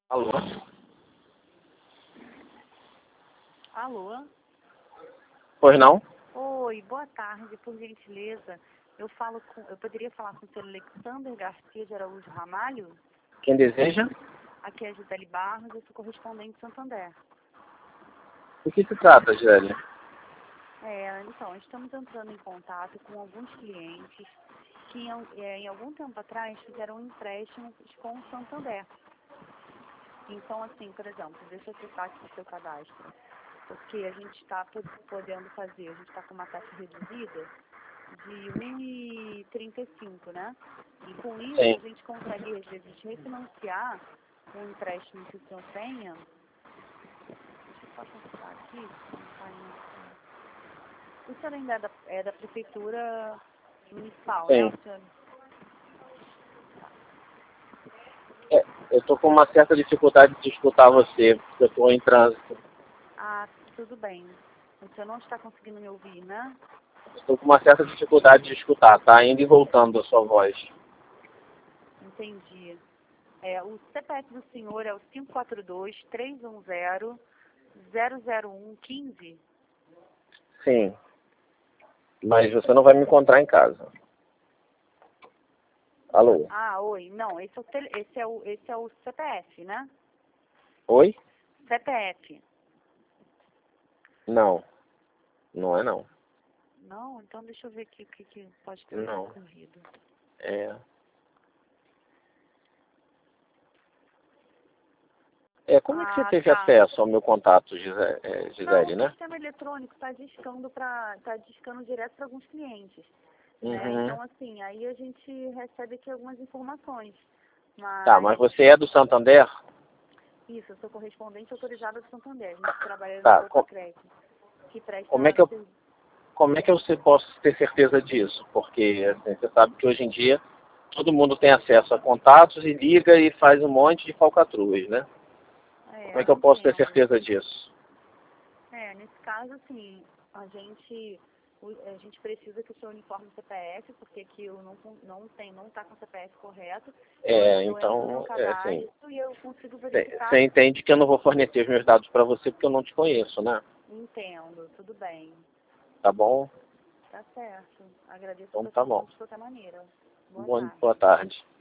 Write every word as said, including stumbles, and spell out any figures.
Alô? Alô? Pois não? Oi, boa tarde, por gentileza. Eu falo com, eu poderia falar com o senhor Alexander Garcia de Araújo Ramalho? Quem deseja? Aqui é a Gisele Barros, eu sou correspondente de Santander. Do que se trata, Gisele? É, então, estamos entrando em contato com alguns clientes que em, é, em algum tempo atrás fizeram um empréstimo com o Santander. Então, assim, por exemplo, deixa eu citar aqui o seu cadastro, porque a gente está podendo fazer, a gente está com uma taxa reduzida de um vírgula trinta e cinco, né? E com isso Sim. a gente consegue, às vezes, refinanciar um empréstimo que o senhor tenha. Deixa eu só consultar aqui. Não tá em... O senhor ainda é da, é da prefeitura municipal, né? Sim. O senhor... É, eu estou com uma certa dificuldade de escutar você, porque eu estou em trânsito. Ah, tudo bem. O senhor não está conseguindo me ouvir, né? Estou com uma certa dificuldade de escutar, tá? Indo e voltando a sua voz. Entendi. É, o C P F do senhor é o cinco quatro dois, três um zero, zero zero um um cinco. Sim. Mas você não vai me encontrar em casa. Alô? Ah, oi. Não, esse é o, tele, esse é o, esse é o C P F, né? Oi? C P F. Não. Não é não. Não? Então deixa eu ver aqui o que, que pode ter Não. ocorrido. É... É, como é que você Ah, teve tá. acesso ao meu contato, Gise- é, Não, Gisele, o né? sistema eletrônico está discando para, tá discando direto para alguns clientes, né? Uhum. Então, assim, aí a gente recebe aqui algumas informações. Tá, Mas, mas você é do Santander? isso, eu sou correspondente autorizada do Santander. A gente trabalha na Tá. Poupa Co- Crédito, que Como é presta que eu serviço. como é que eu se- posso ter certeza disso? Porque assim, você sabe que hoje em dia todo mundo tem acesso a contatos e liga e faz um monte de falcatruas, né? Como É, é que eu posso ter entendo. certeza disso? É, nesse caso, assim, a gente, o- a gente precisa que o senhor informe o C P F, porque aqui eu não, con- não tem, não está com o C P F correto. Eu, É, eu entro no então, é assim, cadastro e eu consigo você verificar. entende que eu não vou fornecer os meus dados para você porque eu não te conheço, né? Entendo, tudo bem. Tá bom? Tá certo. Agradeço a Então sua tá bom. atenção de qualquer maneira. Boa Boa, tarde. boa tarde.